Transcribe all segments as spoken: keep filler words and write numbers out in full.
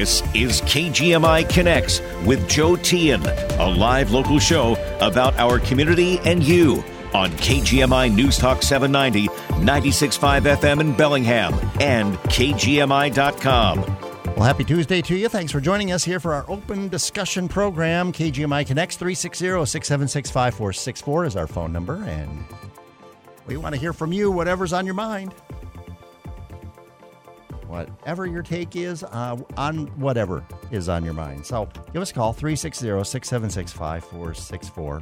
This is K G M I Connects with Joe Tian, a live local show about our community and you on K G M I News Talk seven ninety, ninety-six point five F M in Bellingham and K G M I dot com. Well, happy Tuesday to you. Thanks for joining us here for our open discussion program. K G M I Connects, three six zero, six seven six, five four six four is our phone number, and we want to hear from you, whatever's on your mind. Whatever your take is uh, on whatever is on your mind. So give us a call, three six zero, six seven six, five four six four.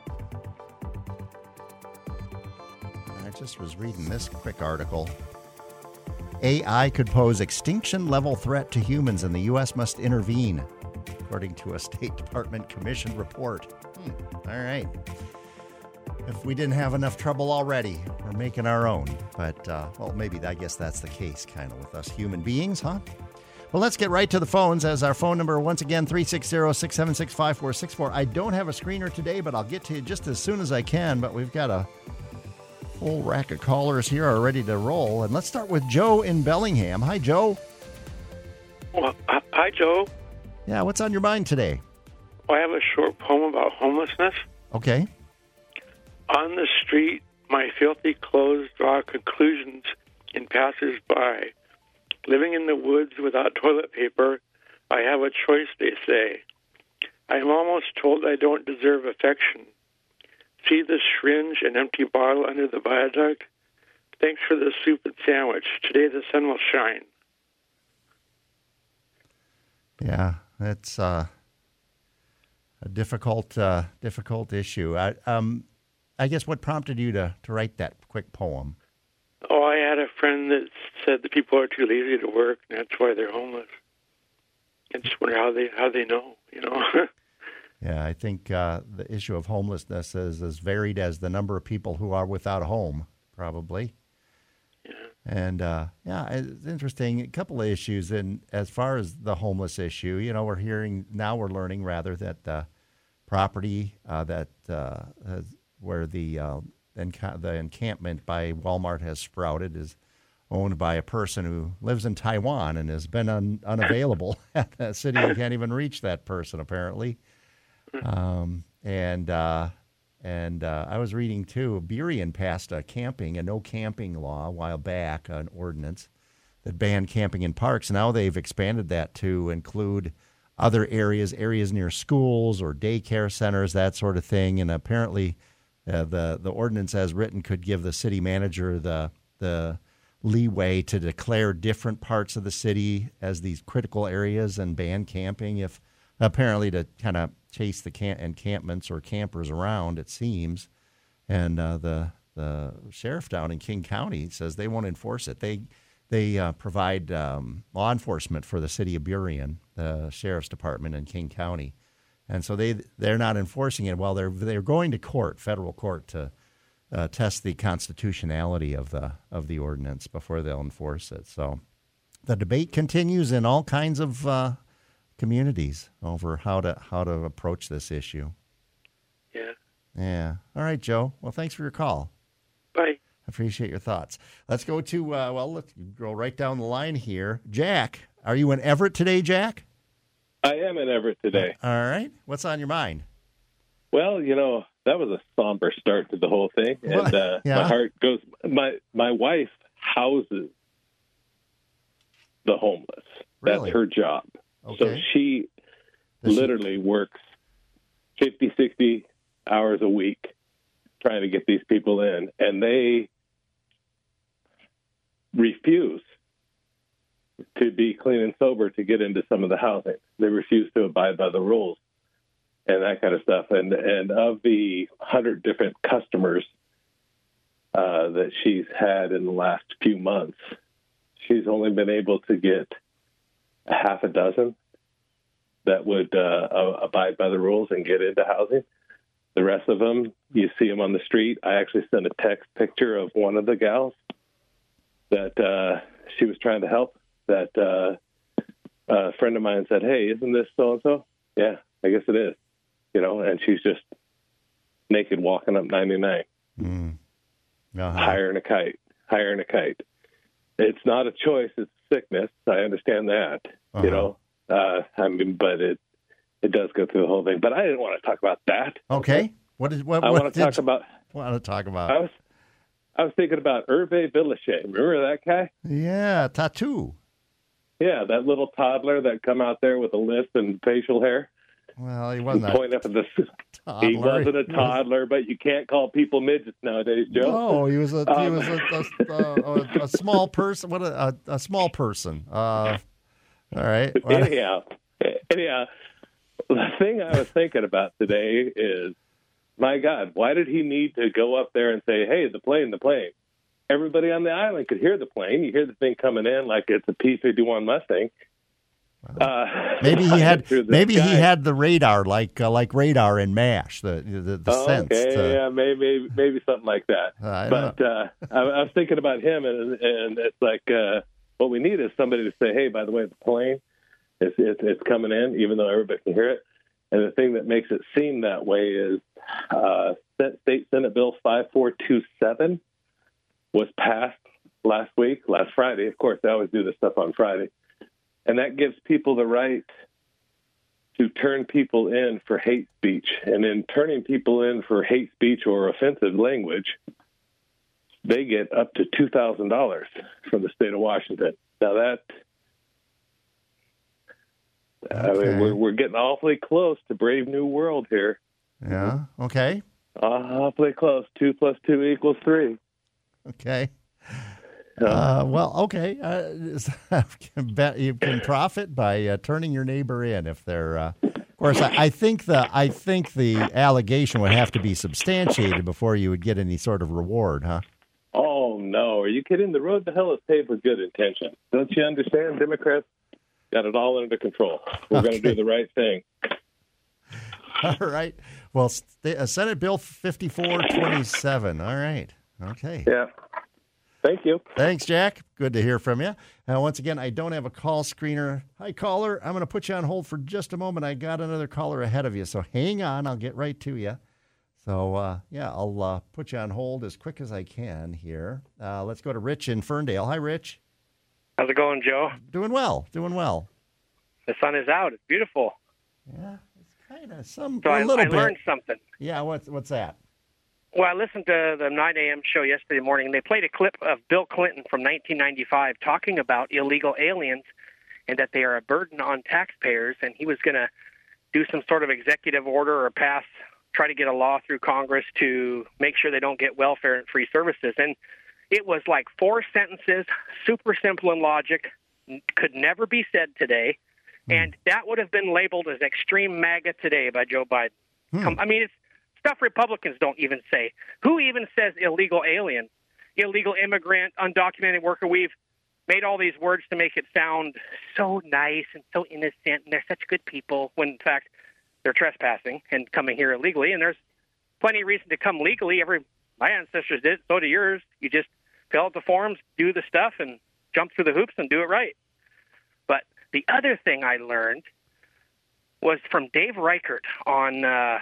I just was reading this quick article. A I could pose extinction-level threat to humans, and the U S must intervene, according to a State Department Commission report. Hmm. All right. If we didn't have enough trouble already, we're making our own. But, uh, well, maybe I guess that's the case kind of with us human beings, huh? Well, let's get right to the phones as our phone number, once again, three six zero, six seven six, five four six four. I don't have a screener today, but I'll get to you just as soon as I can. But we've got a full rack of callers here are ready to roll. And let's start with Joe in Bellingham. Hi, Joe. Well, hi, Joe. Yeah, what's on your mind today? I have a short poem about homelessness. Okay. On the street, my filthy clothes draw conclusions in passers-by. Living in the woods without toilet paper, I have a choice, they say. I am almost told I don't deserve affection. See the syringe and empty bottle under the viaduct? Thanks for the soup and sandwich. Today the sun will shine. Yeah, it's uh, a difficult, uh, difficult issue. I, um. I guess what prompted you to, to write that quick poem? Oh, I had a friend that said that people are too lazy to work, and that's why they're homeless. I just wonder how they how they know, you know. Yeah, I think uh, the issue of homelessness is as varied as the number of people who are without a home, probably. Yeah. And uh, yeah, it's interesting. A couple of issues, and as far as the homeless issue, you know, we're hearing now, we're learning rather that the property uh, that uh, has where the uh, enca- the encampment by Walmart has sprouted is owned by a person who lives in Taiwan and has been un- unavailable at the city. You can't even reach that person, apparently. Um, and uh, and uh, I was reading, too, Burien passed a camping, a no camping law a while back, an ordinance that banned camping in parks. Now they've expanded that to include other areas, areas near schools or daycare centers, that sort of thing. And apparently Uh, the the ordinance as written could give the city manager the the leeway to declare different parts of the city as these critical areas and ban camping, if apparently to kind of chase the camp- encampments or campers around, it seems. And uh, the the sheriff down in King County says they won't enforce it. They they uh, provide um, law enforcement for the city of Burien, the sheriff's department in King County. And so they they're not enforcing it. Well, they're they're going to court, federal court, to uh, test the constitutionality of the of the ordinance before they'll enforce it. So the debate continues in all kinds of uh, communities over how to how to approach this issue. Yeah. Yeah. All right, Joe. Well, thanks for your call. Bye. I appreciate your thoughts. Let's go to uh, well, let's go right down the line here. Jack, are you in Everett today, Jack? I am in Everett today. All right. What's on your mind? Well, you know, that was a somber start to the whole thing. And uh, yeah. my heart goes, my my wife houses the homeless. Really? That's her job. Okay. So she Does literally she... works fifty, sixty hours a week trying to get these people in. And they refuse to be clean and sober to get into some of the housing. They refuse to abide by the rules and that kind of stuff. And and of the hundred different customers uh, that she's had in the last few months, she's only been able to get a half a dozen that would uh, abide by the rules and get into housing. The rest of them, you see them on the street. I actually sent a text picture of one of the gals that uh, she was trying to help. That uh, a friend of mine said, "Hey, isn't this so-and-so?" Yeah, I guess it is. You know, and she's just naked walking up ninety-nine, mm. uh-huh. hiring a kite, hiring a kite. It's not a choice; it's sickness. I understand that. Uh-huh. You know, Uh, I mean, but it it does go through the whole thing. But I didn't want to talk about that. Okay. What is what? I what want to did talk you about. Want to talk about? I was I was thinking about Hervé Villachet. Remember that guy? Yeah, tattoo. Yeah, that little toddler that come out there with a lisp and facial hair. Well, he wasn't a point up at the. toddler. He wasn't a toddler, but you can't call people midgets nowadays, Joe. No, he was a he Um, was a, a, a, a small person. What a, a, a small person. Uh, all right. anyhow, anyhow, the thing I was thinking about today is, my God, why did he need to go up there and say, "Hey, the plane, the plane"? Everybody on the island could hear the plane. You hear the thing coming in like it's a P fifty-one Mustang. Uh, maybe he had maybe sky. he had the radar like uh, like radar in MASH, the the, the oh, sense. Okay, to, yeah, maybe maybe something like that. Uh, but uh, I, I was thinking about him, and and it's like uh, what we need is somebody to say, "Hey, by the way, the plane, it's it's, it's coming in," even though everybody can hear it. And the thing that makes it seem that way is uh, State Senate Bill five four two seven was passed last week, last Friday. Of course, they always do this stuff on Friday. And that gives people the right to turn people in for hate speech. And in turning people in for hate speech or offensive language, they get up to two thousand dollars from the state of Washington. Now that, okay. I mean, we're, we're getting awfully close to Brave New World here. Yeah, okay. Awfully close. Two plus two equals three. Okay. Uh, well, okay. Uh, can bet you can profit by uh, turning your neighbor in if they're. Uh, of course, I, I think the I think the allegation would have to be substantiated before you would get any sort of reward, huh? Oh no! Are you kidding? The road to hell is paved with good intention. Don't you understand? Democrats got it all under control. We're okay. going to do the right thing. All right. Well, st- uh, Senate Bill fifty-four twenty-seven. All right. Okay. Yeah. Thank you. Thanks, Jack. Good to hear from you. Now, once again, I don't have a call screener. Hi, caller. I'm going to put you on hold for just a moment. I got another caller ahead of you, so hang on. I'll get right to you. So, uh, yeah, I'll uh, put you on hold as quick as I can here. Uh, let's go to Rich in Ferndale. Hi, Rich. How's it going, Joe? Doing well. Doing well. The sun is out. It's beautiful. Yeah, it's kind of some so a I, little I bit. learned something. Yeah, what's what's that? Well, I listened to the nine a.m. show yesterday morning, and they played a clip of Bill Clinton from nineteen ninety-five talking about illegal aliens and that they are a burden on taxpayers, and he was going to do some sort of executive order or pass, try to get a law through Congress to make sure they don't get welfare and free services. And it was like four sentences, super simple in logic, could never be said today, mm. and that would have been labeled as extreme MAGA today by Joe Biden. Mm. I mean, it's stuff Republicans don't even say. Who even says illegal alien, illegal immigrant, undocumented worker? We've made all these words to make it sound so nice and so innocent, and they're such good people, when in fact they're trespassing and coming here illegally. And there's plenty of reason to come legally. Every my ancestors did, so do yours. You just fill out the forms, do the stuff, and jump through the hoops and do it right. But the other thing I learned was from Dave Reichert on uh,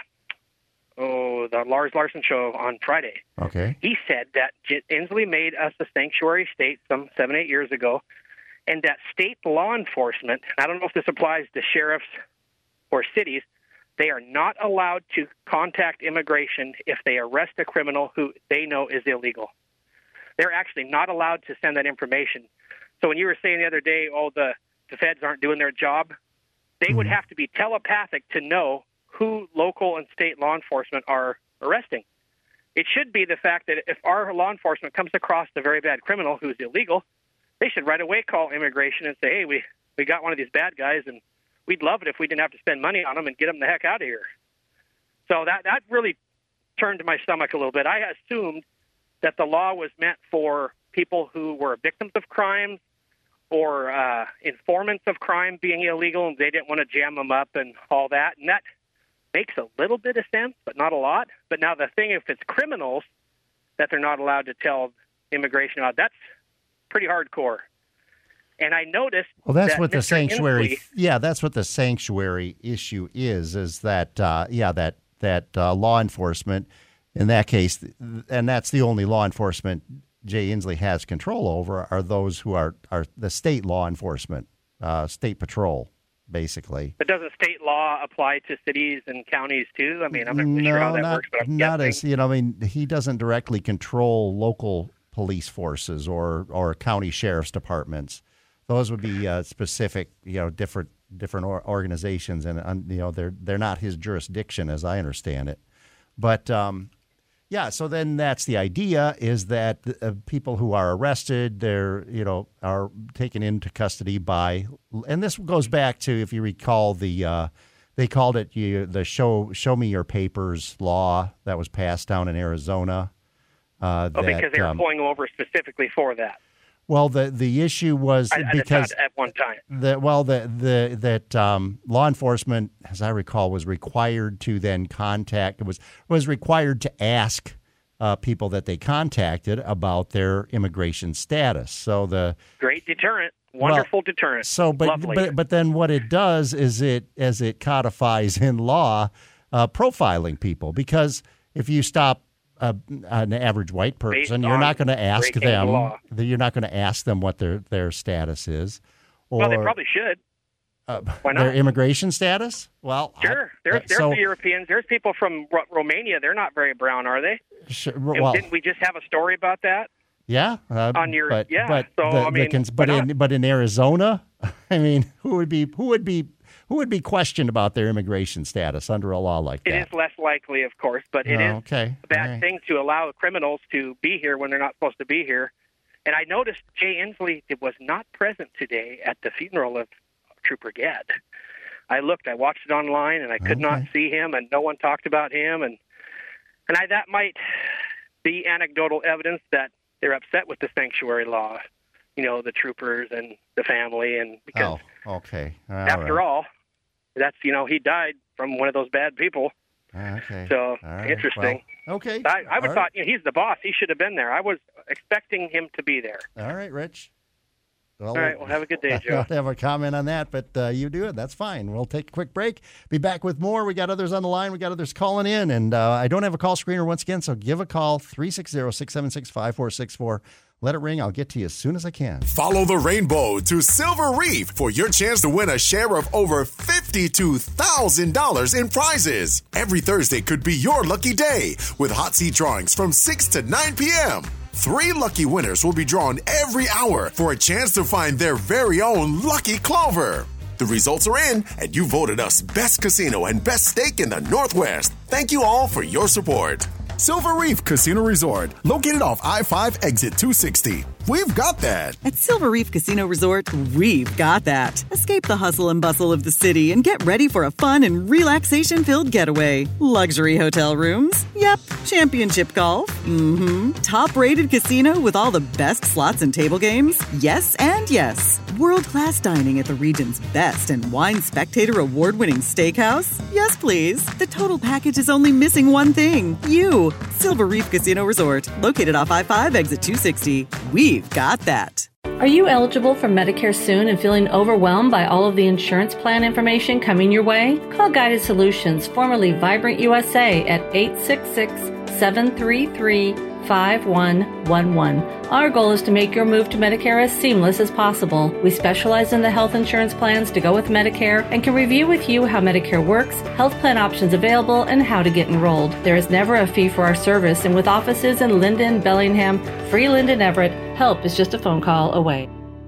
oh the Lars Larson show on Friday. Okay. He said that Inslee made us a sanctuary state some seven, eight years ago, and that state law enforcement, I don't know if this applies to sheriffs or cities, they are not allowed to contact immigration if they arrest a criminal who they know is illegal. They're actually not allowed to send that information. So when you were saying the other day, oh, the, the feds aren't doing their job, they mm-hmm. would have to be telepathic to know who local and state law enforcement are arresting. It should be the fact that if our law enforcement comes across a very bad criminal who's illegal, they should right away call immigration and say, hey, we, we got one of these bad guys, and we'd love it if we didn't have to spend money on them and get them the heck out of here. So that, that really turned my stomach a little bit. I assumed that the law was meant for people who were victims of crimes or uh, informants of crime being illegal, and they didn't want to jam them up and all that. And that makes a little bit of sense, but not a lot. But now the thing, if it's criminals that they're not allowed to tell immigration about, that's pretty hardcore. And I noticed well, that's that what Mister the sanctuary, Inslee, yeah, that's what the sanctuary issue is, is that, uh, yeah, that, that uh, law enforcement, in that case, and that's the only law enforcement Jay Inslee has control over, are those who are, are the state law enforcement, uh, state patrol, basically. But doesn't state law apply to cities and counties too? I mean, I'm not really no, sure how that not, works, but I'm not guessing. as, you know, I mean, he doesn't directly control local police forces or, or county sheriff's departments. Those would be uh, specific, you know, different different or, organizations, and um, you know, they're they're not his jurisdiction, as I understand it. But um, yeah, so then that's the idea: is that uh, people who are arrested, they're you know are taken into custody by, and this goes back to, if you recall, the uh, they called it you, the show show me your papers law that was passed down in Arizona. Uh, oh, that, because they were um, pulling over specifically for that. Well, the the issue was I, because at one time, the well the the that um, law enforcement, as I recall, was required to then contact was was required to ask uh, people that they contacted about their immigration status. So the great deterrent, wonderful well, deterrent. So, but Lovely. but but then what it does is it as it codifies in law uh, profiling people, because if you stop Uh, an average white person, Based you're not on going to ask breaking the them. law. You're not going to ask them what their, their status is. Or, Well, they probably should. uh, Why not? Their immigration status? Well, Sure. I, There's, uh, there's so, the Europeans. There's people from Ro- Romania. They're not very brown, are they? Sure, And well, didn't we just have a story about that? yeah. Uh, on your- but, yeah, But, so, the, I mean, the cons- why but in not? but in Arizona, I mean, who would be who would be who would be questioned about their immigration status under a law like It that? is less likely, of course, but it Oh, is okay. a bad All right. thing to allow criminals to be here when they're not supposed to be here. And I noticed Jay Inslee was not present today at the funeral of Trooper Gadd. I looked, I watched it online, and I could not Okay. see him, and no one talked about him. And and I, that might be anecdotal evidence that they're upset with the sanctuary law, you know, the troopers and the family. And because Oh, okay. All after right. all, that's, you know, he died from one of those bad people. Okay. So, All right. interesting. Well, okay. I, I would All thought, you know, he's the boss. He should have been there. I was expecting him to be there. right. All right, Rich. Well, All right. Well, have a good day, I Joe. don't have a comment on that, but uh, you do it. That's fine. We'll take a quick break. Be back with more. We got others on the line. We got others calling in, and uh, I don't have a call screener once again, so give a call, three six zero, six seven six, five four six four. Let it ring. I'll get to you as soon as I can. Follow the rainbow to Silver Reef for your chance to win a share of over fifty-two thousand dollars in prizes. Every Thursday could be your lucky day with hot seat drawings from six to nine p.m. Three lucky winners will be drawn every hour for a chance to find their very own Lucky Clover. The results are in, and you voted us Best Casino and Best Steak in the Northwest. Thank you all for your support. Silver Reef Casino Resort, located off I five exit two sixty. We've got that. At Silver Reef Casino Resort, we've got that. Escape the hustle and bustle of the city and get ready for a fun and relaxation-filled getaway. Luxury hotel rooms? Yep. Championship golf? Mm-hmm. Top-rated casino with all the best slots and table games? Yes and yes. World-class dining at the region's best and Wine Spectator award-winning steakhouse? Yes, please. The total package is only missing one thing. You. Silver Reef Casino Resort, located off I five exit two sixty. We've got that. Are you eligible for Medicare soon and feeling overwhelmed by all of the insurance plan information coming your way? Call Guided Solutions, formerly Vibrant U S A, at eight six six, seven three three, five one one one. Our goal is to make your move to Medicare as seamless as possible. We specialize in the health insurance plans to go with Medicare and can review with you how Medicare works, health plan options available, and how to get enrolled. There is never a fee for our service, and with offices in Linden, Bellingham, Freeland, and Everett, help is just a phone call away.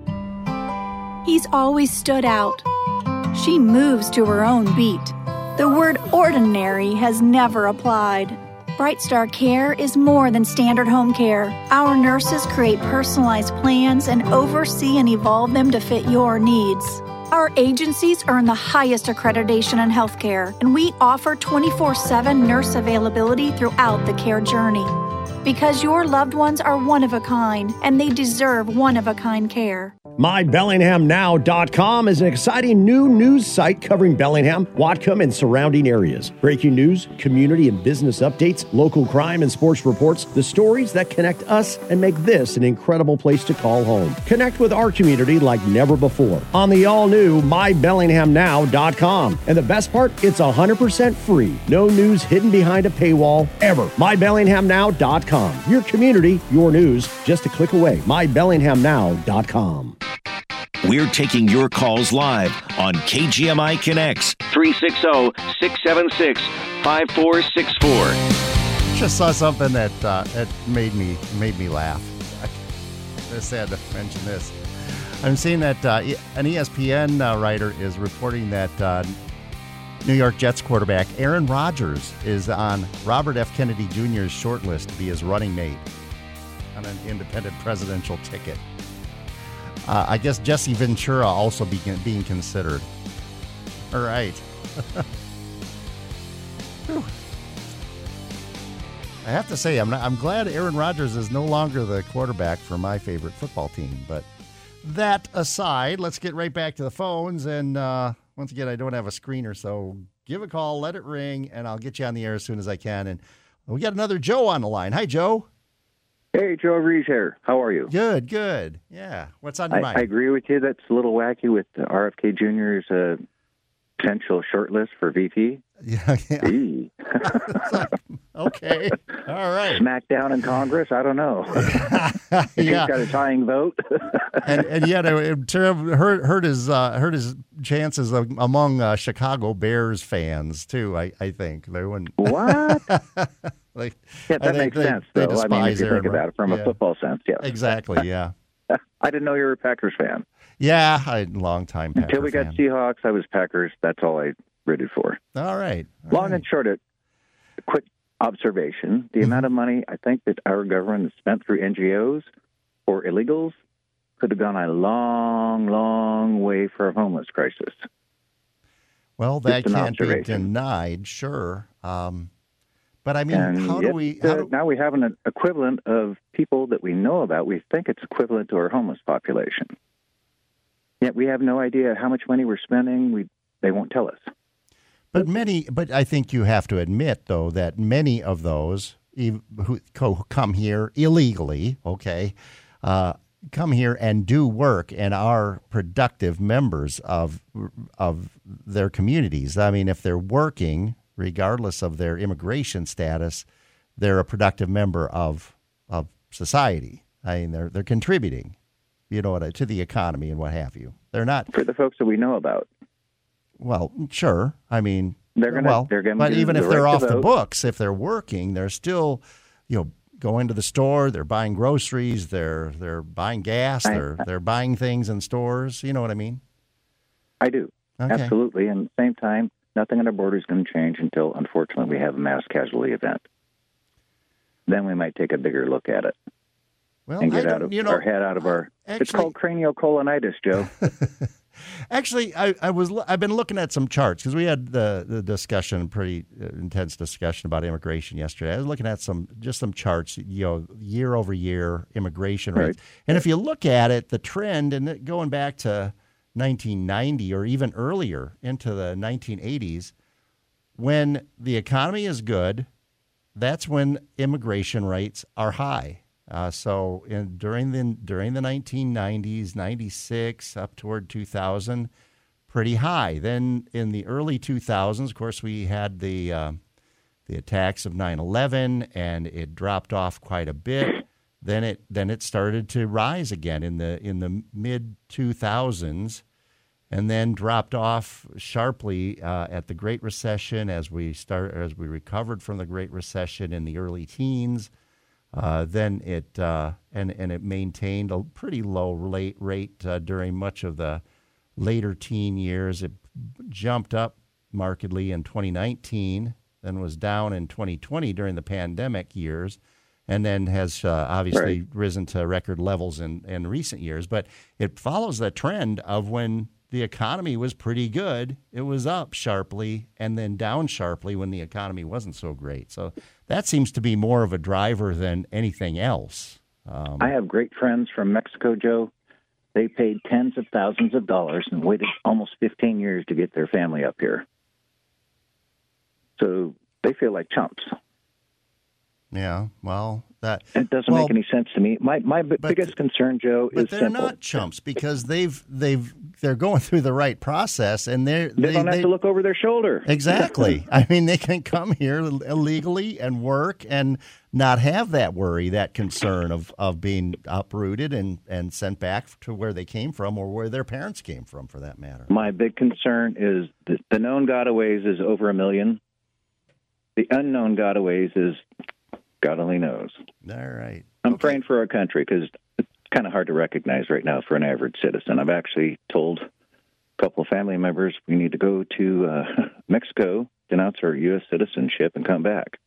He's always stood out. She moves to her own beat. The word ordinary has never applied. Bright Star Care is more than standard home care. Our nurses create personalized plans and oversee and evolve them to fit your needs. Our agencies earn the highest accreditation in healthcare, and we offer twenty-four seven nurse availability throughout the care journey. Because your loved ones are one of a kind, and they deserve one-of-a-kind care. my bellingham now dot com is an exciting new news site covering Bellingham, Whatcom, and surrounding areas. Breaking news, community and business updates, local crime and sports reports, the stories that connect us and make this an incredible place to call home. Connect with our community like never before on the all-new my bellingham now dot com. And the best part, it's one hundred percent free. No news hidden behind a paywall ever. my bellingham now dot com. Your community, your news, just a click away. my bellingham now dot com. We're taking your calls live on K G M I Connects, three six zero, six seven six, five four six four. Just saw something that uh, that made me made me laugh. I just had to mention this. I'm seeing that uh, an E S P N uh, writer is reporting that uh, New York Jets quarterback Aaron Rodgers is on Robert F. Kennedy Junior's short list to be his running mate on an independent presidential ticket. Uh, I guess Jesse Ventura also be, being considered. All right. I have to say, I'm not, I'm glad Aaron Rodgers is no longer the quarterback for my favorite football team. But that aside, let's get right back to the phones. And uh, once again, I don't have a screener, so give a call, let it ring, and I'll get you on the air as soon as I can. And we got another Joe on the line. Hi, Joe. Hey, Joe Rees here. How are you? Good, good. Yeah. What's on your I, mind? I agree with you. That's a little wacky with the R F K Junior's uh, potential shortlist for V P. Yeah. yeah. like, okay. All right. Smackdown in Congress? I don't know. yeah. He's got a tying vote. and and yet, it hurt, hurt, his, uh, hurt his chances among uh, Chicago Bears fans, too, I, I think. They wouldn't. What? like, yeah, that makes they, sense, they, though. they I mean, if you Aaron, think about it from yeah. a football sense, yeah. Exactly, yeah. I didn't know you were a Packers fan. Yeah, I'm a long-time Packers Until we got fan. Seahawks, I was Packers. That's all I rooted for. All right. All Long right. and short, a quick observation. The mm-hmm. amount of money I think that our government has spent through N G Os or illegals could have gone a long, long way for a homeless crisis. Well, that can't be denied, sure. Um, but, I mean, and how yet, do we... How uh, do... Now we have an equivalent of people that we know about. We think it's equivalent to our homeless population. Yet we have no idea how much money we're spending. We They won't tell us. But many, but I think you have to admit, though, that many of those who come here illegally, okay, uh, come here and do work and are productive members of of their communities. I mean, if they're working, regardless of their immigration status, they're a productive member of of society. I mean, they're they're contributing, you know, to the economy and what have you. They're not for the folks that we know about. Well, sure. I mean, they're gonna, well, they're gonna but even if they're right off the vote. books, if they're working, they're still, you know, going to the store. They're buying groceries. They're they're buying gas. I, they're they're buying things in stores. You know what I mean? I do okay. absolutely. And at the same time, nothing on our border is going to change until, unfortunately, we have a mass casualty event. Then we might take a bigger look at it well, and get I out of you know, our head out of our. Actually, it's called craniocolonitis, Joe. Actually, I, I was I've been looking at some charts because we had the, the discussion, pretty intense discussion about immigration yesterday. I was looking at some just some charts, you know, year over year immigration rates, right. And if you look at it, the trend, and going back to nineteen ninety or even earlier into the nineteen eighties, when the economy is good, that's when immigration rates are high. Uh, so in, during the during the nineteen nineties, ninety-six up toward two thousand, pretty high. Then in the early two thousands, of course, we had the uh, the attacks of nine eleven, and it dropped off quite a bit. Then it then it started to rise again in the in the mid two thousands, and then dropped off sharply uh, at the Great Recession as we start as we recovered from the Great Recession in the early teens. Uh, then it uh, and and it maintained a pretty low rate rate uh, during much of the later teen years. It jumped up markedly in twenty nineteen, then was down in twenty twenty during the pandemic years, and then has uh, obviously right. risen to record levels in, in recent years. But it follows the trend of when the economy was pretty good, it was up sharply, and then down sharply when the economy wasn't so great. So that seems to be more of a driver than anything else. Um, I have great friends from Mexico, Joe. They paid tens of thousands of dollars and waited almost fifteen years to get their family up here. So they feel like chumps. Yeah. Well, that it doesn't well, make any sense to me. My my b- biggest concern, Joe, but is they're simple. not chumps because they've they've they're going through the right process and they're They, they don't have they, to look over their shoulder. Exactly. I mean, they can come here illegally and work and not have that worry, that concern of, of being uprooted and, and sent back to where they came from or where their parents came from, for that matter. My big concern is that the known gotaways is over a million. The unknown gotaways is God only knows. All right. I'm okay. praying for our country because it's kind of hard to recognize right now for an average citizen. I've actually told a couple of family members we need to go to uh, Mexico, denounce our U S citizenship, and come back.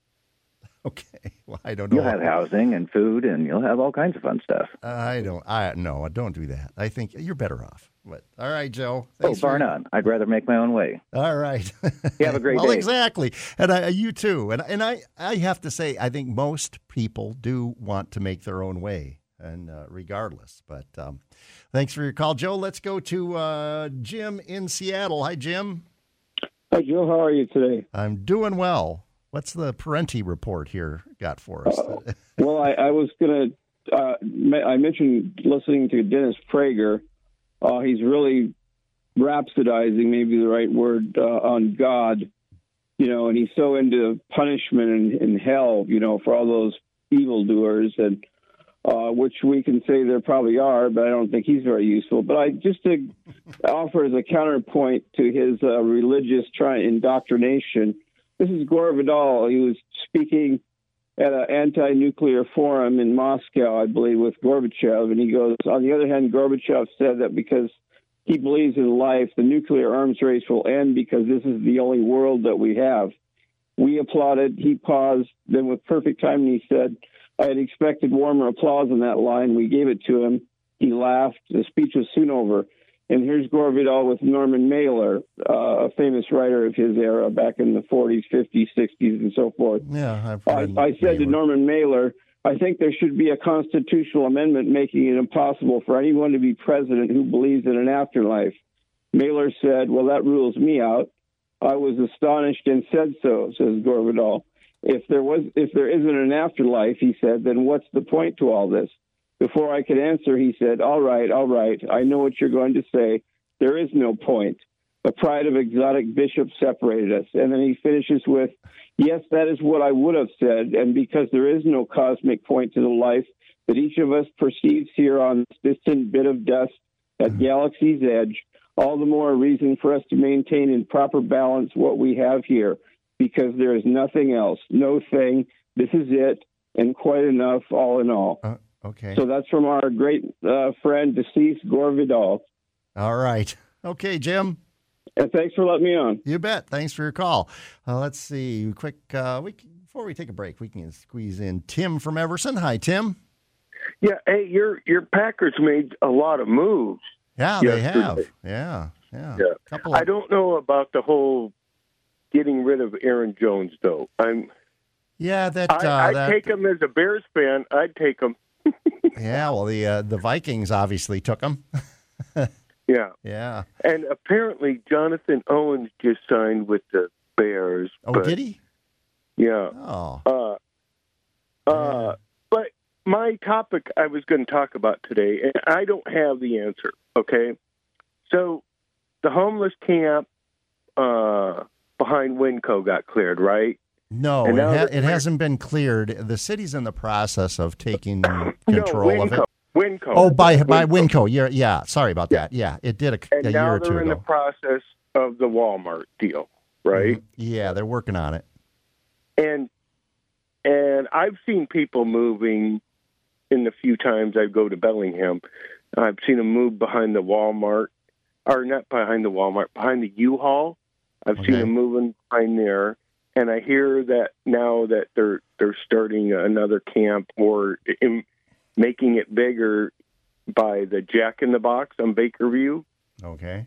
Okay. Well, I don't know. You'll have housing and food, and you'll have all kinds of fun stuff. I don't. I no. Don't do that. I think you're better off. But all right, Joe. Oh, bar none. I'd rather make my own way. All right. You have a great well, day. Well, exactly, and I, you too. And and I I have to say, I think most people do want to make their own way, and uh, regardless. But um, thanks for your call, Joe. Let's go to uh, Jim in Seattle. Hi, Jim. Hi, Joe. How are you today? I'm doing well. What's the Parenti report here got for us? Uh, well, I, I was going to, uh, I mentioned listening to Dennis Prager. Uh, he's really rhapsodizing, maybe the right word, uh, on God, you know, and he's so into punishment and, and hell, you know, for all those evildoers, and uh, which we can say there probably are, but I don't think he's very useful. But I just to offer as a counterpoint to his uh, religious try indoctrination. This is Gore Vidal. He was speaking at an anti-nuclear forum in Moscow, I believe, with Gorbachev. And he goes, on the other hand, Gorbachev said that because he believes in life, the nuclear arms race will end because this is the only world that we have. We applauded. He paused. Then with perfect timing, he said, I had expected warmer applause on that line. We gave it to him. He laughed. The speech was soon over. And here's Gore Vidal with Norman Mailer, uh, a famous writer of his era back in the forties, fifties, sixties, and so forth. Yeah, I've I, I said to Norman Mailer, I think there should be a constitutional amendment making it impossible for anyone to be president who believes in an afterlife. Mailer said, well, that rules me out. I was astonished and said so, says Gore Vidal. If there was, if there isn't an afterlife, he said, then what's the point to all this? Before I could answer, he said, all right, all right, I know what you're going to say. There is no point. The pride of exotic bishops separated us. And then he finishes with, yes, that is what I would have said. And because there is no cosmic point to the life that each of us perceives here on this distant bit of dust at galaxy's edge, all the more reason for us to maintain in proper balance what we have here, because there is nothing else, no thing. This is it, and quite enough, all in all. Uh- Okay. So that's from our great uh, friend, deceased Gore Vidal. All right. Okay, Jim. And thanks for letting me on. You bet. Thanks for your call. Uh, let's see. Quick, uh, we can, before we take a break, we can squeeze in Tim from Everson. Hi, Tim. Yeah. Hey, your your Packers made a lot of moves. Yeah, yesterday. they have. Yeah, yeah. Yeah. Couple of... I don't know about the whole getting rid of Aaron Jones, though. I'm. Yeah, that. Uh, I, I'd that... take him as a Bears fan. I'd take him. Yeah, well, the uh, the Vikings obviously took him. Yeah. Yeah. And apparently Jonathan Owens just signed with the Bears. Oh, but, did he? Yeah. Oh. Uh, uh, but my topic I was going to talk about today, and I don't have the answer, okay? So the homeless camp uh, behind Winco got cleared, right? No, it, ha- it hasn't been cleared. The city's in the process of taking control no, of it. Winco. Oh, by Winco. by Winco. Yeah, yeah. Sorry about that. Yeah, it did a, and a now year or two they're in ago. the process of the Walmart deal, right? Mm-hmm. Yeah, they're working on it. And and I've seen people moving in the few times I go to Bellingham. I've seen them move behind the Walmart, or not behind the Walmart, behind the U-Haul. I've Okay. seen them moving behind there. And I hear that now that they're they're starting another camp or in, making it bigger by the Jack in the Box on Bakerview. Okay.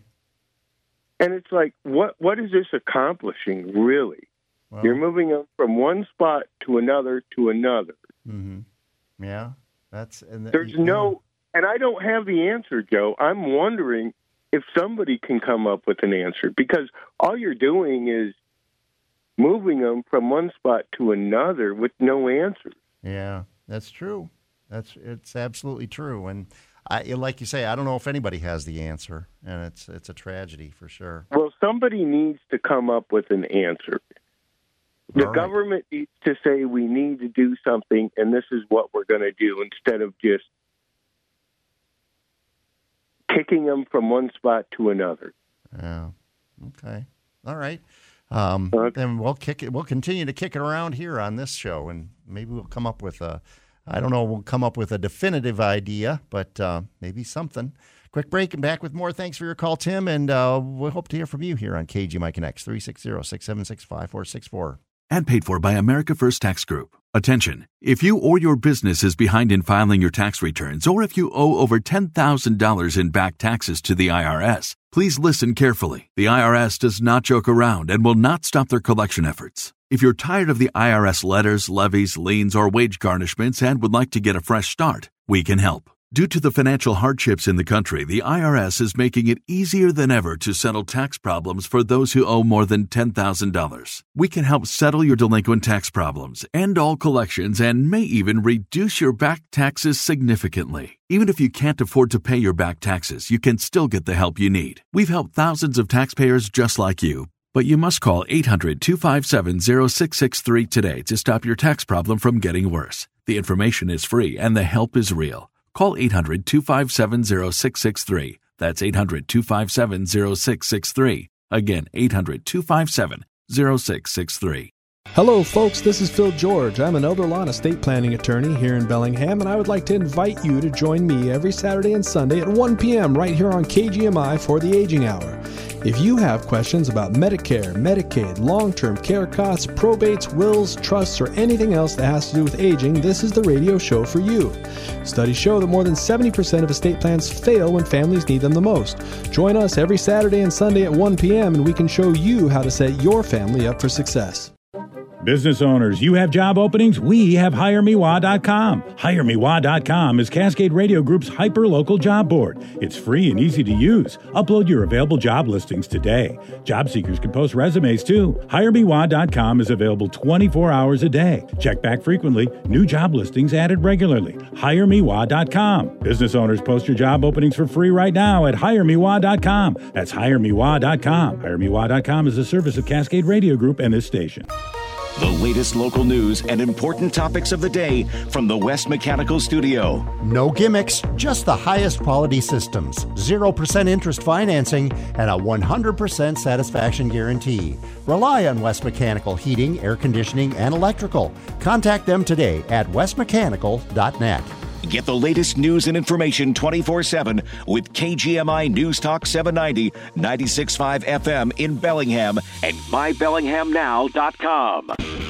And it's like, what what is this accomplishing, really? Well, You're moving them from one spot to another to another. Mm-hmm. Yeah, that's. And the, There's no, and I don't have the answer, Joe. I'm wondering if somebody can come up with an answer, because all you're doing is moving them from one spot to another with no answers. Yeah, that's true. That's it's absolutely true. And I, like you say, I don't know if anybody has the answer, and it's it's a tragedy for sure. Well, somebody needs to come up with an answer. The All right. government needs to say we need to do something, and this is what we're going to do, instead of just kicking them from one spot to another. Yeah. Okay. All right. Um, then we'll kick it. We'll continue to kick it around here on this show, and maybe we'll come up with a. I don't know. We'll come up with a definitive idea, but uh, maybe something. Quick break and back with more. Thanks for your call, Tim, and uh, we hope to hear from you here on K G M I Connects three six zero, six seven six, five four six four. And paid for by America First Tax Group. Attention, if you or your business is behind in filing your tax returns, or if you owe over ten thousand dollars in back taxes to the I R S, please listen carefully. The I R S does not joke around and will not stop their collection efforts. If you're tired of the I R S letters, levies, liens, or wage garnishments and would like to get a fresh start, we can help. Due to the financial hardships in the country, the I R S is making it easier than ever to settle tax problems for those who owe more than ten thousand dollars. We can help settle your delinquent tax problems, end all collections, and may even reduce your back taxes significantly. Even if you can't afford to pay your back taxes, you can still get the help you need. We've helped thousands of taxpayers just like you, but you must call eight hundred, two five seven, zero six six three today to stop your tax problem from getting worse. The information is free and the help is real. Call eight hundred, two five seven, zero six six three. That's eight hundred, two five seven, zero six six three. Again, eight hundred, two five seven, zero six six three. Hello, folks. This is Phil George. I'm an elder law and estate planning attorney here in Bellingham, and I would like to invite you to join me every Saturday and Sunday at one p.m. right here on K G M I for the Aging Hour. If you have questions about Medicare, Medicaid, long-term care costs, probates, wills, trusts, or anything else that has to do with aging, this is the radio show for you. Studies show that more than seventy percent of estate plans fail when families need them the most. Join us every Saturday and Sunday at one p.m. and we can show you how to set your family up for success. Business owners, you have job openings? We have hire me wah dot com. hire me wah dot com is Cascade Radio Group's hyper-local job board. It's free and easy to use. Upload your available job listings today. Job seekers can post resumes too. hire me wah dot com is available twenty-four hours a day. Check back frequently. New job listings added regularly. hire me wah dot com. Business owners, post your job openings for free right now at hire me wah dot com. That's hire me wah dot com. hire me wah dot com is a service of Cascade Radio Group and this station. The latest local news and important topics of the day from the West Mechanical Studio. No gimmicks, just the highest quality systems, zero percent interest financing, and a one hundred percent satisfaction guarantee. Rely on West Mechanical Heating, Air Conditioning, and Electrical. Contact them today at west mechanical dot net. Get the latest news and information twenty-four seven with K G M I News Talk seven ninety, ninety-six point five F M in Bellingham and my bellingham now dot com.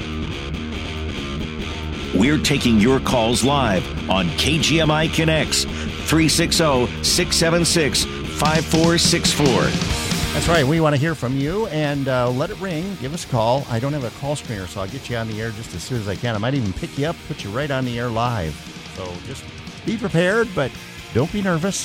We're taking your calls live on K G M I Connects, three six zero, six seven six, five four six four. That's right. We want to hear from you, and uh, let it ring. Give us a call. I don't have a call screener, so I'll get you on the air just as soon as I can. I might even pick you up, put you right on the air live. So just be prepared, but don't be nervous.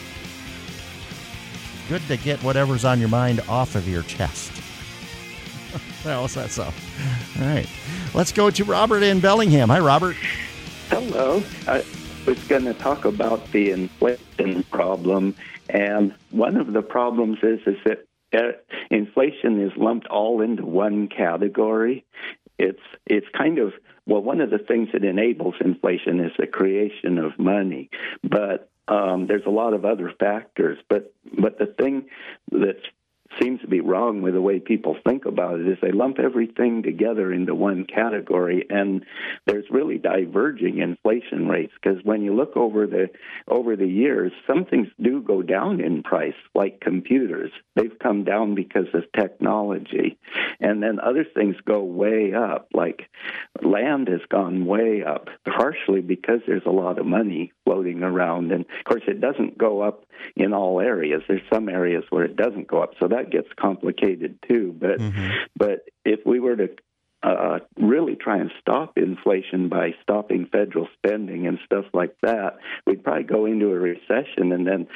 Good to get whatever's on your mind off of your chest. How's that sound? All right. Let's go to Robert in Bellingham. Hi, Robert. Hello. I was going to talk about the inflation problem, and one of the problems is, is that uh, inflation is lumped all into one category. It's it's kind of, well, one of the things that enables inflation is the creation of money, but um, there's a lot of other factors. But but the thing that seems to be wrong with the way people think about it is they lump everything together into one category, and there's really diverging inflation rates, because when you look over the over the years, some things do go down in price, like computers. They've come down because of technology, and then other things go way up, like land has gone way up, partially because there's a lot of money floating around, and of course it doesn't go up in all areas. There's some areas where it doesn't go up, so that gets complicated too. But mm-hmm. but if we were to uh, really try and stop inflation by stopping federal spending and stuff like that, we'd probably go into a recession, and then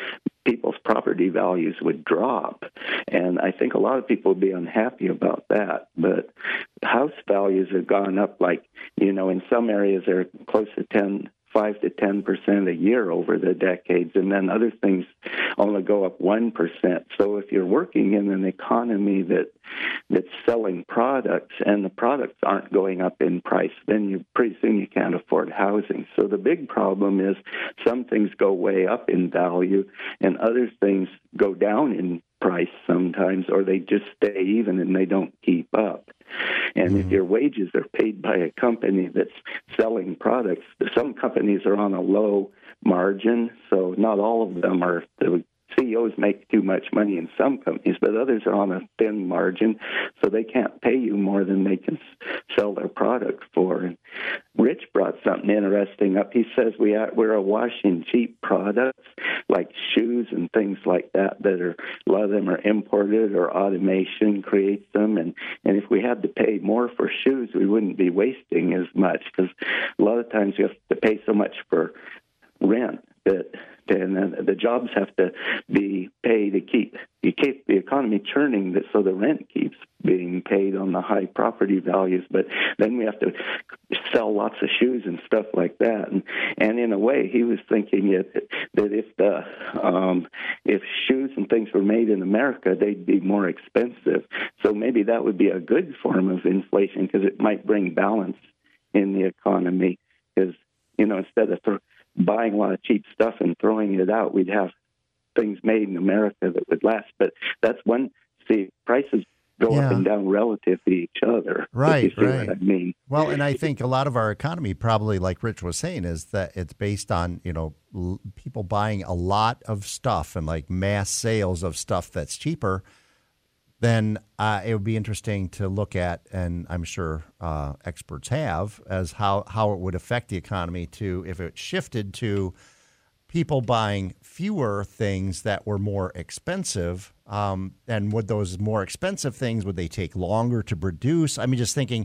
people's property values would drop. And I think a lot of people would be unhappy about that. But house values have gone up, like, you know, in some areas they're close to ten, five to ten percent a year over the decades, and then other things only go up one percent. So if you're working in an economy that that's selling products and the products aren't going up in price, then you pretty soon you can't afford housing. So the big problem is some things go way up in value and other things go down in price sometimes, or they just stay even and they don't keep up. And mm-hmm. if your wages are paid by a company that's selling products, some companies are on a low margin, so not all of them are. The C E Os make too much money in some companies, but others are on a thin margin, so they can't pay you more than they can sell their product for. And Rich brought something interesting up. He says we are, we're awash in cheap products like shoes and things like that that are, a lot of them are imported or automation creates them. And, and if we had to pay more for shoes, we wouldn't be wasting as much, because a lot of times you have to pay so much for rent that and then the jobs have to be paid to keep you keep the economy churning, that so the rent keeps being paid on the high property values. But then we have to sell lots of shoes and stuff like that. And and in a way, he was thinking it, that if the um, if shoes and things were made in America, they'd be more expensive. So maybe that would be a good form of inflation, because it might bring balance in the economy. Because you know, instead of th- buying a lot of cheap stuff and throwing it out, we'd have things made in America that would last. But that's one, see, prices go yeah. up and down relative to each other. Right, if you see right. what I mean. Well, and I think a lot of our economy, probably like Rich was saying, is that it's based on, you know, l- people buying a lot of stuff and like mass sales of stuff that's cheaper. Then uh, it would be interesting to look at, and I'm sure uh, experts have, as how, how it would affect the economy to if it shifted to people buying fewer things that were more expensive. Um, and would those more expensive things, would they take longer to produce? I mean, just thinking,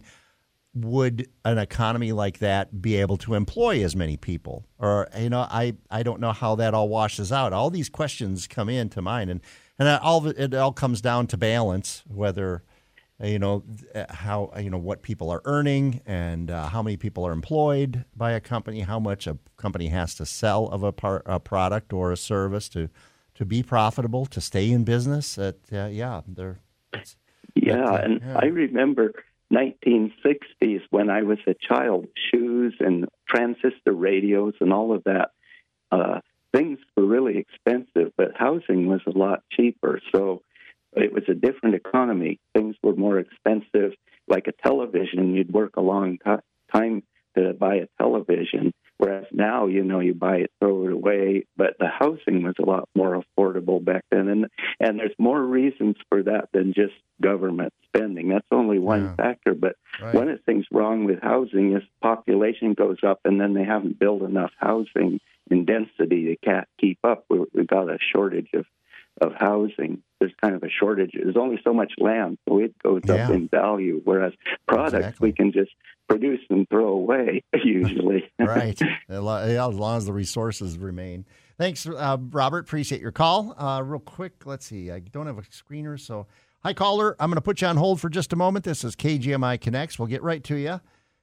would an economy like that be able to employ as many people? Or, you know, I, I don't know how that all washes out. All these questions come into mind, and And all it all comes down to balance, whether, you know, how, you know, what people are earning and uh, how many people are employed by a company, how much a company has to sell of a, par- a product or a service to, to be profitable, to stay in business. At, uh, yeah, they're. Yeah, uh, and yeah. I remember nineteen sixties when I was a child, shoes and transistor radios and all of that. Uh, Things were really expensive, but housing was a lot cheaper. So it was a different economy. Things were more expensive. Like a television, you'd work a long t- time to buy a television, whereas now, you know, you buy it, throw it away. But the housing was a lot more affordable back then. And, and there's more reasons for that than just government spending. That's only one yeah. factor. But right. one of the things wrong with housing is population goes up, and then they haven't built enough housing in density to can't keep up. We've got a shortage of, of housing. There's kind of a shortage. There's only so much land, so it goes yeah. up in value, whereas products exactly. we can just produce and throw away, usually. Right, as long as the resources remain. Thanks, uh, Robert. Appreciate your call. Uh, real quick, let's see. I don't have a screener, so... Hi, caller. I'm going to put you on hold for just a moment. This is K G M I Connects. We'll get right to you.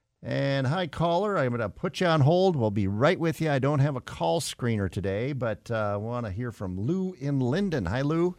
And hi, caller. I'm going to put you on hold. We'll be right with you. I don't have a call screener today, but I uh, want to hear from Lou in Linden. Hi, Lou.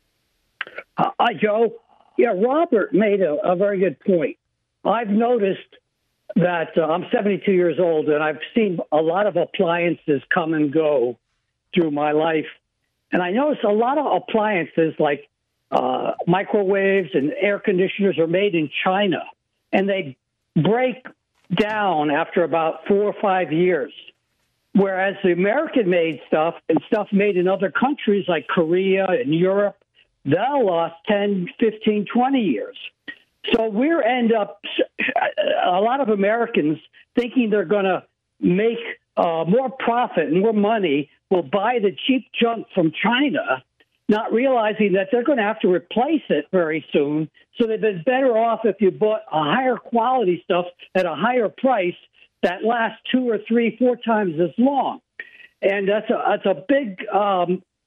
Uh, hi, Joe. Yeah, Robert made a, a very good point. I've noticed that uh, I'm seventy-two years old, and I've seen a lot of appliances come and go through my life. And I noticed a lot of appliances like uh, microwaves and air conditioners are made in China, and they break down after about four or five years, whereas the American-made stuff and stuff made in other countries like Korea and Europe, they'll last ten, fifteen, twenty years. So we're end up, a lot of Americans thinking they're going to make uh, more profit and more money will buy the cheap junk from China, not realizing that they're going to have to replace it very soon. So they've been better off if you bought a higher quality stuff at a higher price that lasts two or three, four times as long. And that's a, that's a big um,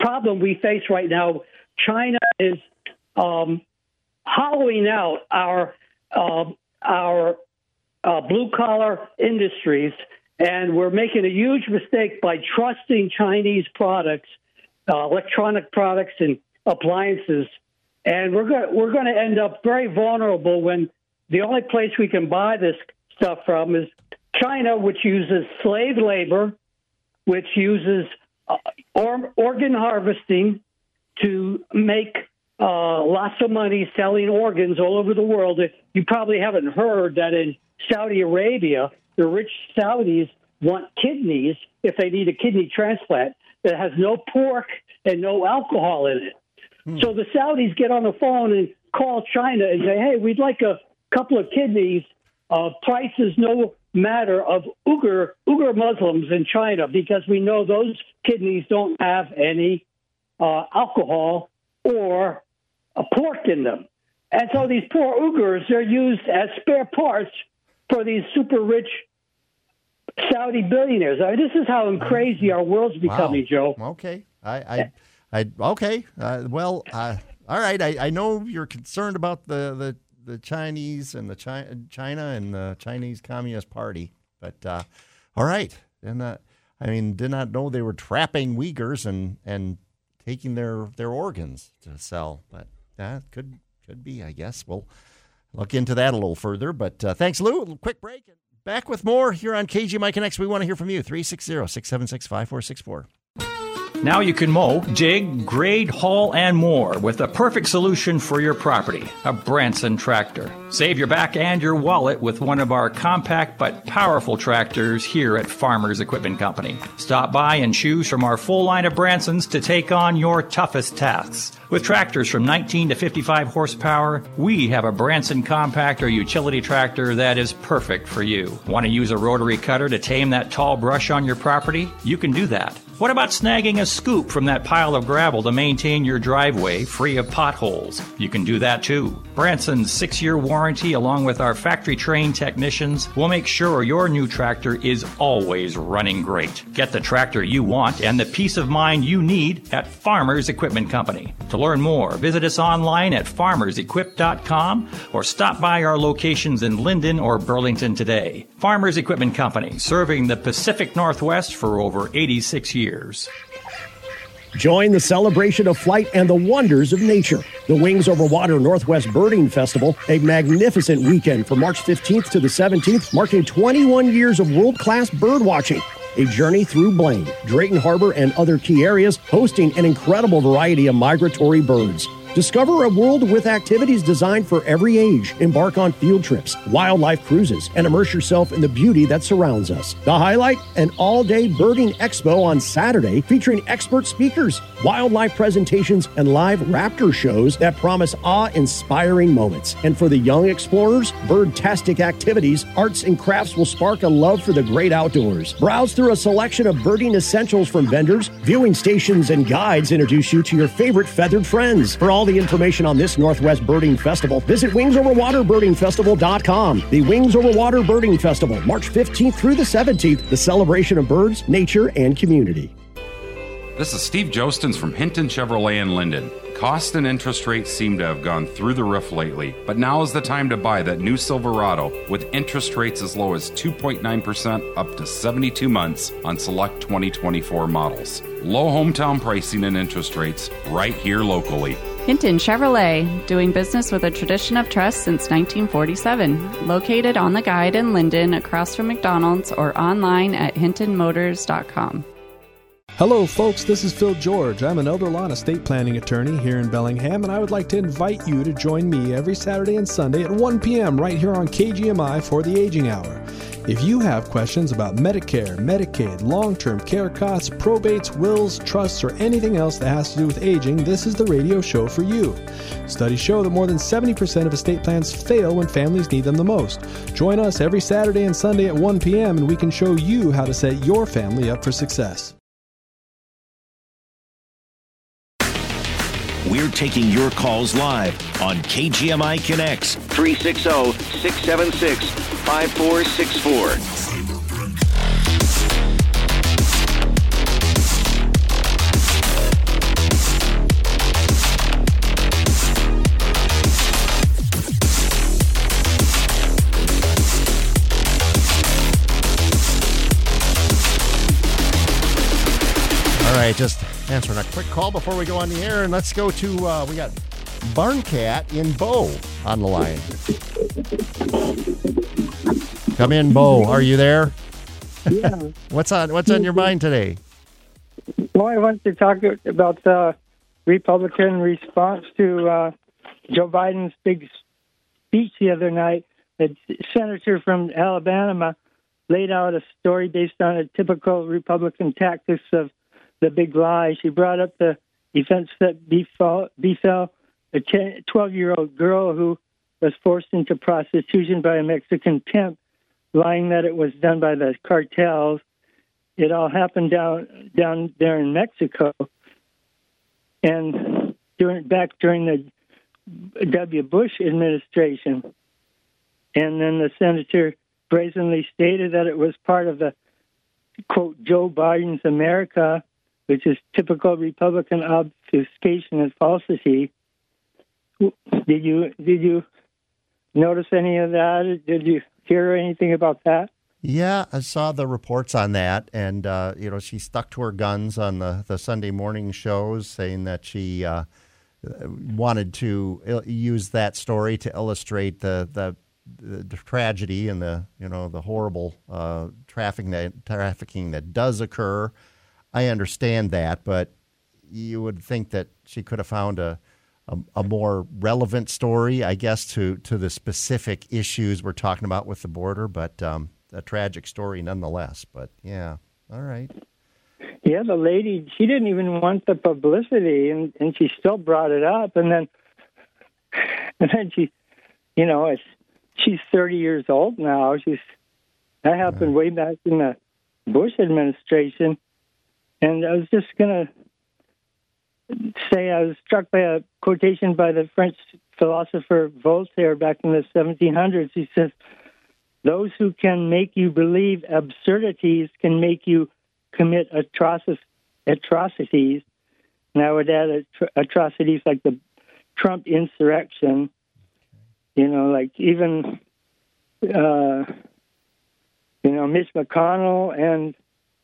problem we face right now. China is um, hollowing out our uh, our uh, blue-collar industries, and we're making a huge mistake by trusting Chinese products, uh, electronic products and appliances. And we're going we're going to end up very vulnerable when the only place we can buy this stuff from is China, which uses slave labor, which uses uh, or, organ harvesting to make uh, lots of money selling organs all over the world. You probably haven't heard that in Saudi Arabia, the rich Saudis want kidneys if they need a kidney transplant that has no pork and no alcohol in it. Hmm. So the Saudis get on the phone and call China and say, hey, we'd like a couple of kidneys. Uh, price is no matter of Uyghur, Uyghur Muslims in China, because we know those kidneys don't have any uh, alcohol or a pork in them. And so these poor Uyghurs, they're used as spare parts for these super rich Saudi billionaires. I mean, this is how crazy our world's becoming, wow. Joe. Okay. I, I, I okay. Uh, well, uh, all right. I, I know you're concerned about the, the, the Chinese and the China, China and the Chinese Communist Party, but uh, all right. And uh, I mean, did not know they were trapping Uyghurs and, and taking their, their organs to sell, but that could could be, I guess. We'll look into that a little further. But uh, thanks, Lou. Quick break. Back with more here on K G M I Connects. We want to hear from you. three six zero, six seven six, five four six four. Now you can mow, dig, grade, haul, and more with the perfect solution for your property, a Branson tractor. Save your back and your wallet with one of our compact but powerful tractors here at Farmers Equipment Company. Stop by and choose from our full line of Bransons to take on your toughest tasks. With tractors from nineteen to fifty-five horsepower, we have a Branson compact or utility tractor that is perfect for you. Want to use a rotary cutter to tame that tall brush on your property? You can do that. What about snagging a scoop from that pile of gravel to maintain your driveway free of potholes? You can do that too. Branson's six-year warranty, along with our factory-trained technicians, will make sure your new tractor is always running great. Get the tractor you want and the peace of mind you need at Farmers Equipment Company. To learn more, visit us online at farmers equip dot com or stop by our locations in Linden or Burlington today. Farmers Equipment Company, serving the Pacific Northwest for over eighty-six years. Join the celebration of flight and the wonders of nature. The Wings Over Water Northwest Birding Festival, a magnificent weekend from March fifteenth to the seventeenth, marking twenty-one years of world-class bird watching. A journey through Blaine, Drayton Harbor, and other key areas, hosting an incredible variety of migratory birds. Discover a world with activities designed for every age. Embark on field trips, wildlife cruises, and immerse yourself in the beauty that surrounds us. The highlight, an all-day birding expo on Saturday featuring expert speakers, wildlife presentations, and live raptor shows that promise awe-inspiring moments. And for the young explorers, bird-tastic activities, arts, and crafts will spark a love for the great outdoors. Browse through a selection of birding essentials from vendors, viewing stations, and guides introduce you to your favorite feathered friends. For all the information on this Northwest Birding Festival, visit wings over water birding festival dot com. The Wings Over Water Birding Festival, March fifteenth through the seventeenth, the celebration of birds, nature, and community. This is Steve Jostens from Hinton Chevrolet in Linden. Cost and interest rates seem to have gone through the roof lately, but now is the time to buy that new Silverado with interest rates as low as two point nine percent up to seventy-two months on select twenty twenty-four models. Low hometown pricing and interest rates right here locally. Hinton Chevrolet, doing business with a tradition of trust since nineteen forty-seven. Located on the Guide in Linden, across from McDonald's, or online at hinton motors dot com. Hello, folks. This is Phil George. I'm an elder law and estate planning attorney here in Bellingham, and I would like to invite you to join me every Saturday and Sunday at one p.m. right here on K G M I for the Aging Hour. If you have questions about Medicare, Medicaid, long-term care costs, probates, wills, trusts, or anything else that has to do with aging, this is the radio show for you. Studies show that more than seventy percent of estate plans fail when families need them the most. Join us every Saturday and Sunday at one p.m. and we can show you how to set your family up for success. We're taking your calls live on K G M I Connects, three six zero, six seven six, five four six four. right, just answering a quick call before we go on the air, and let's go to, uh, we got Barn Cat in Bow on the line. Come in, Bo. Are you there? Yeah. what's on What's on your mind today? Well, I want to talk about the Republican response to uh, Joe Biden's big speech the other night. The senator from Alabama laid out a story based on a typical Republican tactics of the big lie. She brought up the events that befell, befell a twelve-year-old girl who was forced into prostitution by a Mexican pimp, lying that it was done by the cartels. It all happened down down there in Mexico, and during back during the W. Bush administration. And then the senator brazenly stated that it was part of the, quote, Joe Biden's America, which is typical Republican obfuscation and falsity. Did you did you notice any of that? Did you hear anything about that? Yeah, I saw the reports on that, and uh, you know, she stuck to her guns on the, the Sunday morning shows, saying that she uh, wanted to use that story to illustrate the, the the tragedy and the you know the horrible uh, trafficking that trafficking that does occur. I understand that, but you would think that she could have found a a, a more relevant story, I guess, to to the specific issues we're talking about with the border. But um, a tragic story nonetheless. But yeah, all right. Yeah, the lady, she didn't even want the publicity, and, and she still brought it up. And then, and then she, you know, it's, she's thirty years old now. She's that happened way back in the Bush administration. And I was just going to say I was struck by a quotation by the French philosopher Voltaire back in the seventeen hundreds. He says, "Those who can make you believe absurdities can make you commit atroci- atrocities." And I would add atro- atrocities like the Trump insurrection. You know, like even, uh, you know, Mitch McConnell and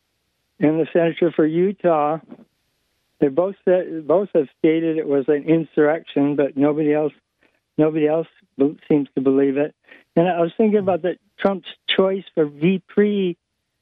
and the senator for Utah, they both said, both have stated it was an insurrection, but nobody else nobody else seems to believe it. And I was thinking about that Trump's choice for V P.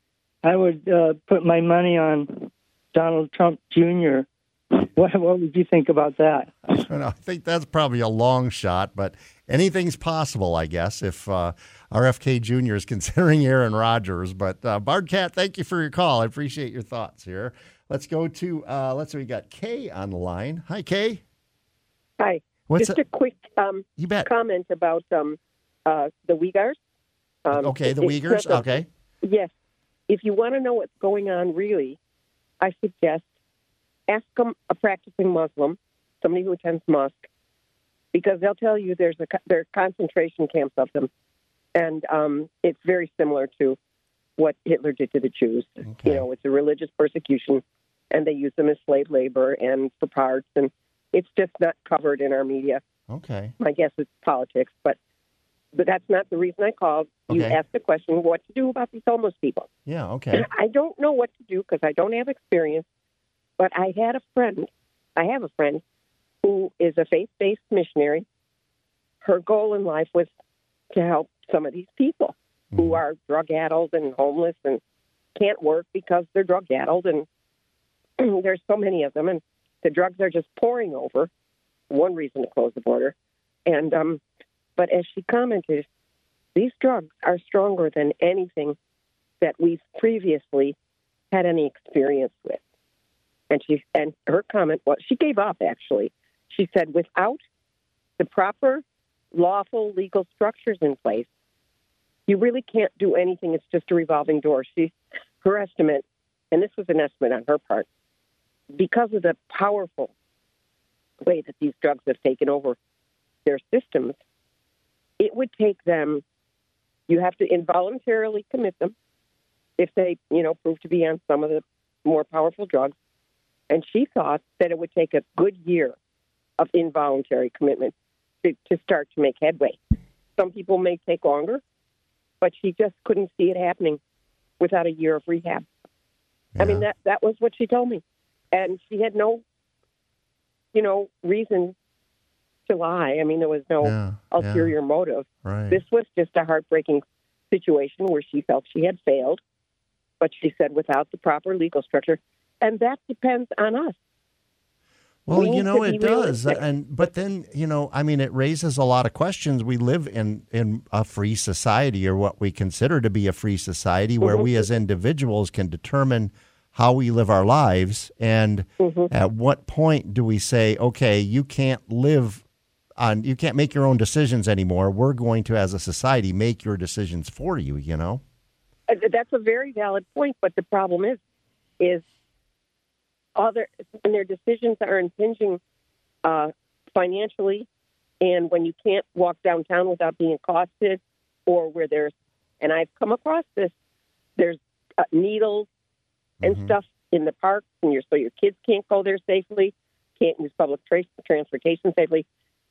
I would uh, put my money on Donald Trump Junior What, what would you think about that? I don't know. I think that's probably a long shot, but anything's possible, I guess, if uh, R F K Junior is considering Aaron Rodgers. But uh, Bardcat, thank you for your call. I appreciate your thoughts here. Let's go to, uh, let's see, we got Kay on the line. Hi, Kay. Hi. What's Just a, a quick um, you bet. comment about um, uh, the Uyghurs. Um, okay, the it- Uyghurs. of- Okay. Yes. If you want to know what's going on really, I suggest ask them, a practicing Muslim, somebody who attends mosque, because they'll tell you there's a, there are concentration camps of them. And um, it's very similar to what Hitler did to the Jews. Okay. You know, it's a religious persecution, and they use them as slave labor and for parts, and it's just not covered in our media. Okay. My guess is politics, but but that's not the reason I called. You Okay. asked the question, what to do about these homeless people. Yeah, okay. I don't know what to do because I don't have experience, but I had a friend, I have a friend who is a faith-based missionary. Her goal in life was to help some of these people who are drug-addled and homeless and can't work because they're drug-addled, and there's so many of them, and the drugs are just pouring over. One reason to close the border. And um, but as she commented, these drugs are stronger than anything that we've previously had any experience with. And she and her comment was, she gave up, actually. She said, without the proper lawful legal structures in place, you really can't do anything. It's just a revolving door. She, her estimate, and this was an estimate on her part, because of the powerful way that these drugs have taken over their systems, it would take them, you have to involuntarily commit them if they, you know, prove to be on some of the more powerful drugs. And she thought that it would take a good year of involuntary commitment to, to start to make headway. Some people may take longer, but she just couldn't see it happening without a year of rehab. Yeah. I mean, that, that was what she told me. And she had no, you know, reason to lie. I mean, there was no Yeah, ulterior yeah. motive. Right. This was just a heartbreaking situation where she felt she had failed, but she said without the proper legal structure. And that depends on us. Well, We you need know, to be it does. realistic. And but then, you know, I mean, it raises a lot of questions. We live in, in a free society, or what we consider to be a free society, where Mm-hmm. we as individuals can determine how we live our lives. And Mm-hmm. at what point do we say, okay, you can't live on, you can't make your own decisions anymore. We're going to, as a society, make your decisions for you, you know? Uh, That's a very valid point, but the problem is, is other when their decisions are impinging uh, financially, and when you can't walk downtown without being accosted, or where there's, and I've come across this, there's uh, needles and Mm-hmm. stuff in the parks, and your so your kids can't go there safely, can't use public tra- transportation safely.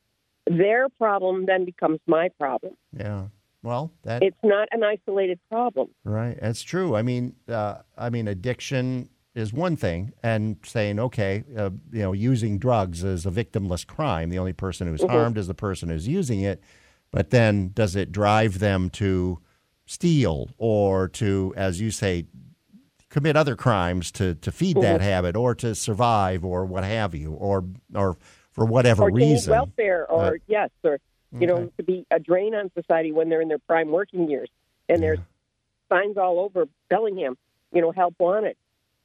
Their problem then becomes my problem. Yeah. Well, that It's not an isolated problem. Right, that's true. I mean, uh, I mean, addiction is one thing, and saying, okay, uh, you know, using drugs is a victimless crime. The only person who's Mhm. harmed is the person who's using it. But then, does it drive them to steal or to, as you say, commit other crimes to to feed that Mhm. habit, or to survive, or what have you, or or for whatever or to need reason? welfare, or Uh, yes, or you know, okay. to be a drain on society when they're in their prime working years, and there's signs all over Bellingham, you know, help wanted.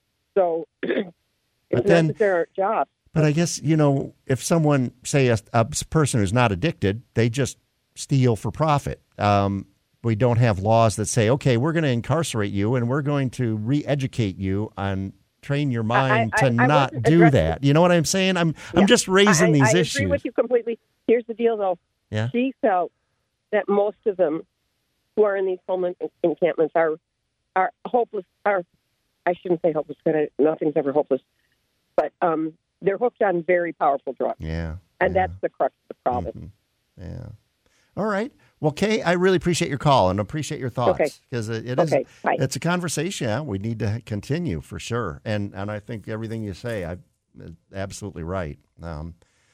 So it's But not then- that there aren't jobs. But I guess, you know, if someone, say a, a person who's not addicted, they just steal for profit. Um, we don't have laws that say, okay, we're going to incarcerate you and we're going to re-educate you on train your mind I- I- to I not wasn't do addressing- that. You know what I'm saying? I'm Yeah. I'm just raising I, these I issues. agree with you completely. Here's the deal, though. Yeah. She felt that most of them who are in these home encampments are are hopeless. Are I shouldn't say hopeless because nothing's ever hopeless, but um, they're hooked on very powerful drugs. Yeah. And that's the crux of the problem. Yeah. All right. Well, Kay, I really appreciate your call and appreciate your thoughts, Okay. because it, it is Okay, bye. it's a conversation yeah, we need to continue for sure. And and I think everything you say, I absolutely right. Um,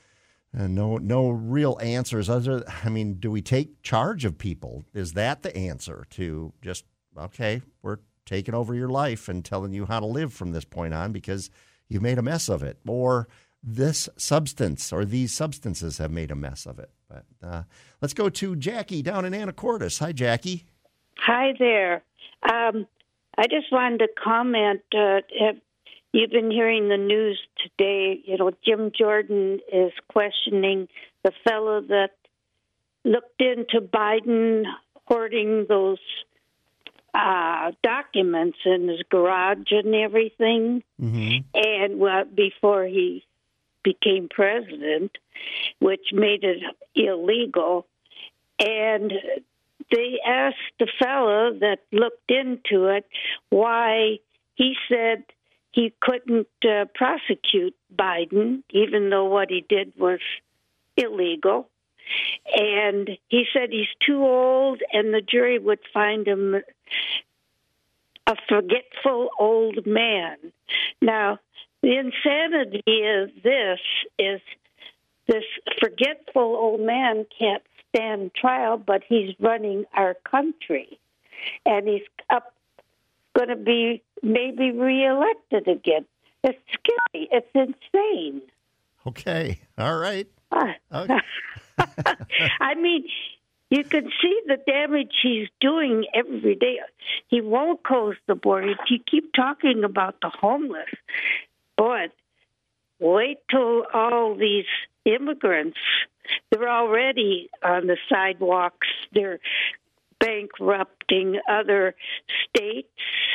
and no no real answers other. I mean, do we take charge of people? Is that the answer to just okay? We're taking over your life and telling you how to live from this point on because you made a mess of it, or this substance or these substances have made a mess of it. But uh, let's go to Jackie down in Anacortes. Hi, Jackie. Hi there. Um, I just wanted to comment. Uh, have, you've been hearing the news today. You know, Jim Jordan is questioning the fellow that looked into Biden hoarding those uh, documents in his garage and everything. Mm-hmm. And well, before he became president, which made it illegal. And they asked the fellow that looked into it why he said he couldn't uh, prosecute Biden, even though what he did was illegal. And he said he's too old, and the jury would find him a forgetful old man. Now, the insanity is this, is this forgetful old man can't stand trial, but he's running our country. And he's up going to be maybe reelected again. It's scary. It's insane. Okay. All right. Okay. I mean, you can see the damage he's doing every day. He won't close the border. You keep talking about the homeless. Boy, wait till all these immigrants, they're already on the sidewalks. They're bankrupting other states,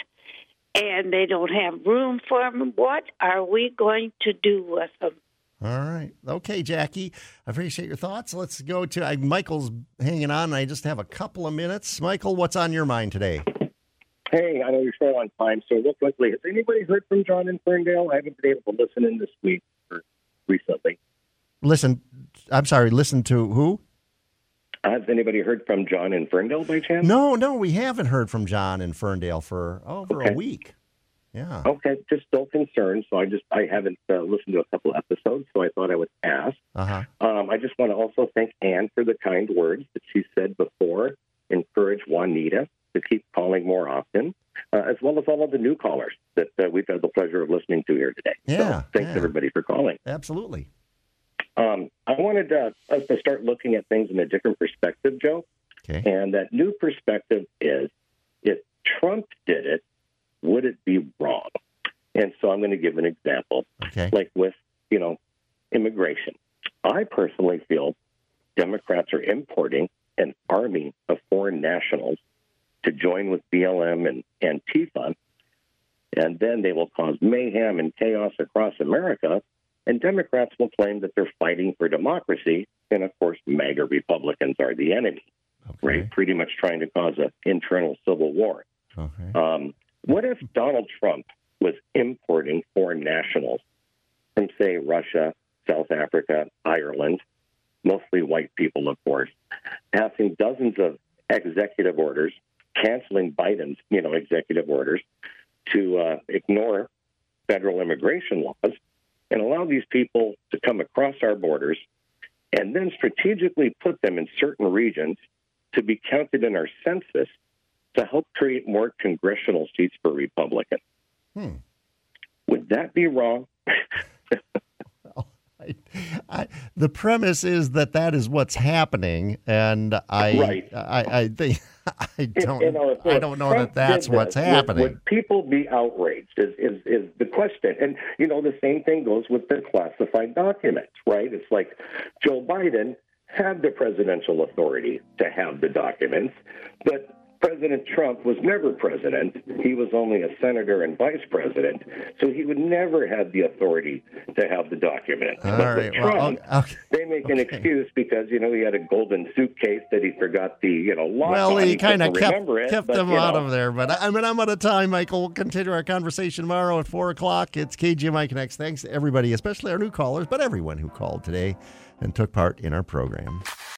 and they don't have room for them. What are we going to do with them? All right. Okay, Jackie. I appreciate your thoughts. Let's go to uh, Michael's hanging on. I just have a couple of minutes. Michael, what's on your mind today? Hey, I know you're still on time, so real quickly, has anybody heard from John in Ferndale? I haven't been able to listen in this week or recently. Listen, I'm sorry, listen to who? Has anybody heard from John in Ferndale by chance? No, no, we haven't heard from John in Ferndale for over Okay. a week. Yeah. Okay, just still concerned. So I just I haven't uh, listened to a couple episodes, so I thought I would ask. Uh-huh. Um, I just want to also thank Ann for the kind words that she said before. Encourage Juanita to keep calling more often, uh, as well as all of the new callers that uh, we've had the pleasure of listening to here today. Yeah. So thanks yeah. everybody for calling. Absolutely. Um, I wanted uh, us to start looking at things in a different perspective, Joe. Okay. And that new perspective is, if Trump did it, would it be wrong? And so I'm going to give an example. Okay. Like with, you know, immigration. I personally feel Democrats are importing an army of foreign nationals to join with B L M and Antifa, and then they will cause mayhem and chaos across America, and Democrats will claim that they're fighting for democracy, and of course MAGA Republicans are the enemy, okay. right? Pretty much trying to cause an internal civil war. Okay. Um, what if Donald Trump was importing foreign nationals from, say, Russia, South Africa, Ireland, mostly white people, of course, passing dozens of executive orders, canceling Biden's, you know, executive orders to uh, ignore federal immigration laws and allow these people to come across our borders and then strategically put them in certain regions to be counted in our census to help create more congressional seats for Republicans. Hmm. Would that be wrong? I, I, the premise is that that is what's happening, and I, right. I, I think I don't, you know, I don't know Trump that that's did what's this, happening. Would, would people be outraged? Is, is is the question? And you know, the same thing goes with the classified documents, right? It's like Joe Biden had the presidential authority to have the documents, but President Trump was never president. He was only a senator and vice president, so he would never have the authority to have the documents. All but right. with Trump, Well, okay. they make an Okay. excuse because, you know, he had a golden suitcase that he forgot the, you know, lock Well, on. he kind of couldn't kept, remember it, kept but, them you out know. of there. But I, I mean, I'm out of time, Michael. We'll continue our conversation tomorrow at four o'clock. It's K G M I Connects. Thanks to everybody, especially our new callers, but everyone who called today and took part in our program.